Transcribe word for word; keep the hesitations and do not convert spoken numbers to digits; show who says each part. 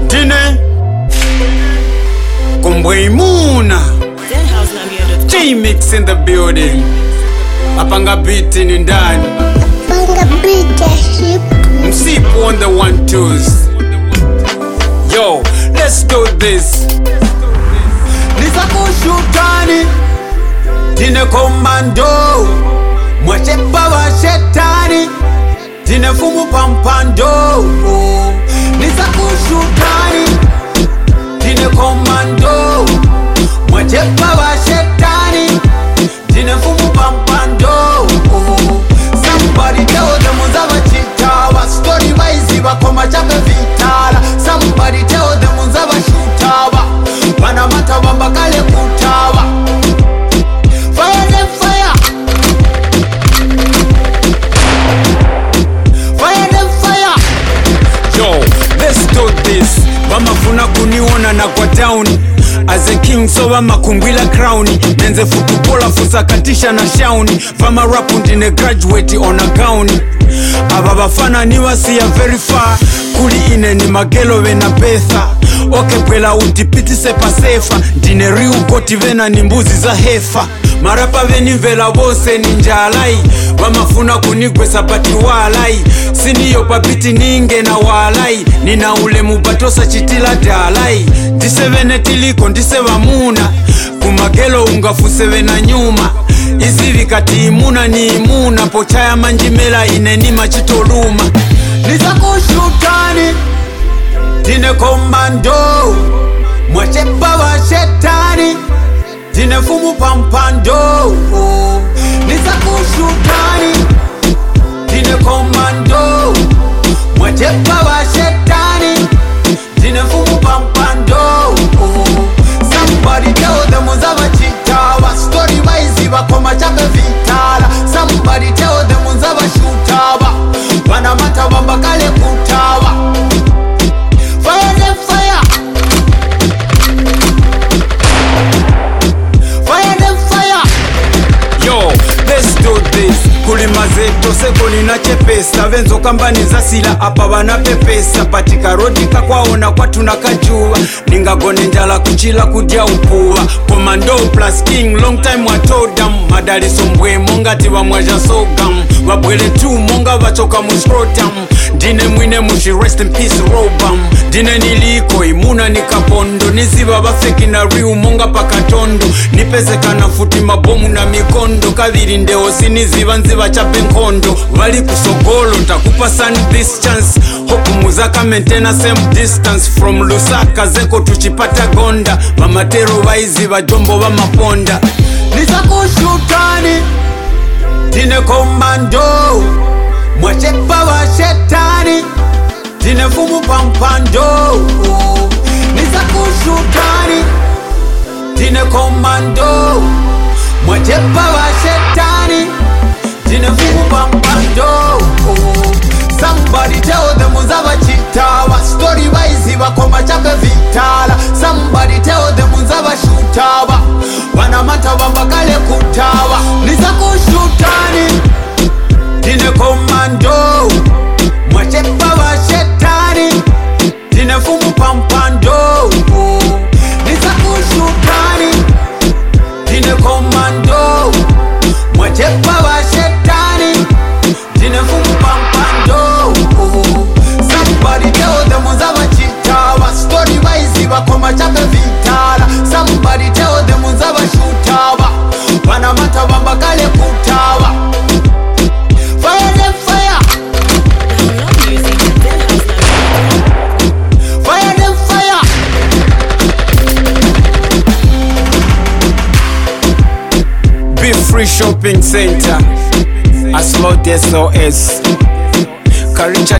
Speaker 1: Dine Kumbweimuna J-Mix in the building. Apanga beat in ndani.
Speaker 2: Apanga beat ship.
Speaker 1: Msipu on the one twos. Yo, let's do this. Nisa kushutani Dine komando Mwachepa wa shetani Dine fumu pampando Nisa kushutani Dine komando Mwachepa wa shetani Dine fumu pampando Somebody tell them unzava chitawa Story wise wakoma chape vitala Somebody tell them unzava shutawa Panamata wambakale kutawa Fire them fire Fire them fire Yo, let's do this Wamafuna kuniona na kwa down As a king so wama kumbwila crown Nenze futubola fusakatisha na shauni Vama rapu ndine graduate on a gown Aba bafana niwa siya very far Kuli ine ni magelo wena betha Oke bwela utipiti sepa sefa Dine riu koti vena ni mbuzi za hefa Marapa veni vela wose ninjalai Wamafuna kunigwe sabati walai Siniyo papiti ninge na walai Nina ule mubatosa chitila dalai Disevene tiliko ndisewa muna Kumagelo ungafuse vena nyuma Izivi kati imuna ni imuna Pochaya manjimela ineni machitoluma Nisa kushutani Dine komando Mwachepa wa shetani Dine fumu pampando Nisa kushutani Dine komando Mwachepa wa shetani Dine fumu pampando Somebody tell them unzava chitawa Story wise wakoma chape vitala Somebody tell them unzava shutawa Panamata wambakale kutawa Fire them fire Fire them fire Yo, let's do this Kulimazeto seko nina chepesa Venzo kambani za sila apa wana pepesa Patika rodika kwaona kwa tunakajua Ninga gone njala kuchila kudia upua Commando plus king long time watodam Madari sombwe monga tiwa mwaja sogam Wabwele tu monga wachoka muskrotam Dine mwine mushi rest in peace robam Dine niliko imuna nikapondo Niziba bafeki na riu monga pakatondo Nipeze kana futi mabomu na mikondo Kadhiri ndeo siniziba nziba chape nkondo Wali kusogolo ntakupa sun this chance Hopu muzaka maintain same distance From Lusaka zeko tuchipata gonda Mamatero waizi wajombo wa maponda Nisa kushutani Dine komando Mwachepa wa shetani Dine fumu pampando Nisa kushutani Dine komando Mwachepa wa shetani Dine fumu pampando Somebody tell them unzava chitawa Story wise wakoma chape vitala Somebody tell them unzava shutawa Wanamata wambakale kutawa Nisa kushutani Dine komando Mwachepa wa shetani Dine fumu pampando Nisa kushutani Dine komando Mwachepa wa shetani Dine fumu pampando Somebody tell them unzava chitawa Story wise wakoma chape vitala Somebody tell them unzava shutawa Wanamata wambakale kutawa Fire them fire Fire them fire Be Free Shopping Center Aslo S O S Karicha